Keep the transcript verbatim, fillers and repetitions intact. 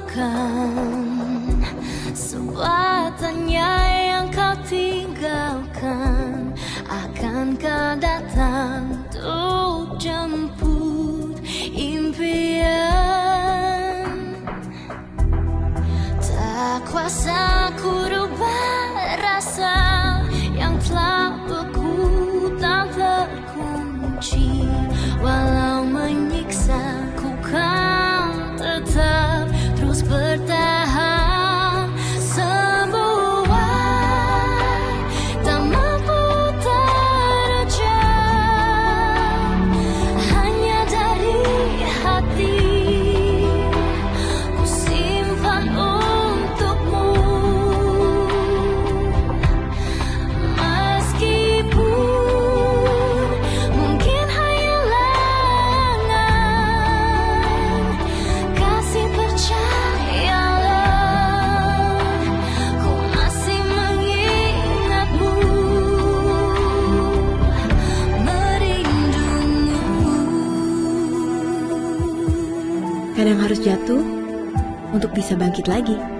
lupakan sebutannya yang kau tinggalkan. Akankah datang untuk jemput impian? Tak kuasa ku rubah rasa yang telah beku tak terkunci. Walau menyiksa ku kan tetap terus bertahan. Sebuah tak mampu terjam hanya dari hati ku simpan untukmu. Meskipun mungkin hayalangan, kasih percayalah ku masih mengingatmu, merindumu. Kadang harus jatuh untuk bisa bangkit lagi.